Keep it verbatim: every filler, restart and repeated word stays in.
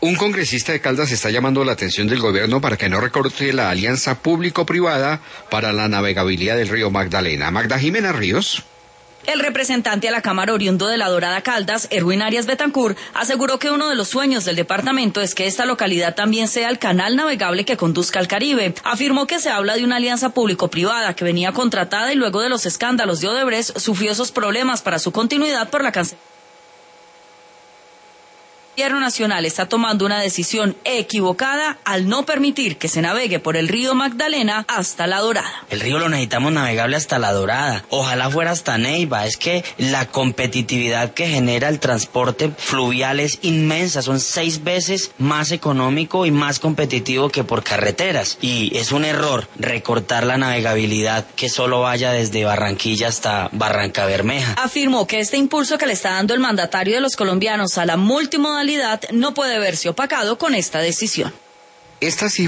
Un congresista de Caldas está llamando la atención del gobierno para que no recorte la alianza público-privada para la navegabilidad del río Magdalena. Magda Jimena Ríos. El representante a la Cámara oriundo de La Dorada Caldas, Erwin Arias Betancourt, aseguró que uno de los sueños del departamento es que esta localidad también sea el canal navegable que conduzca al Caribe. Afirmó que se habla de una alianza público-privada que venía contratada y luego de los escándalos de Odebrecht sufrió esos problemas para su continuidad por la cancelación. El gobierno nacional está tomando una decisión equivocada al no permitir que se navegue por el río Magdalena hasta La Dorada. El río lo necesitamos navegable hasta La Dorada, ojalá fuera hasta Neiva. Es que la competitividad que genera el transporte fluvial es inmensa, son seis veces más económico y más competitivo que por carreteras, y es un error recortar la navegabilidad que solo vaya desde Barranquilla hasta Barranca Bermeja. Afirmó que este impulso que le está dando el mandatario de los colombianos a la multimodalidad no puede verse opacado con esta decisión. Esta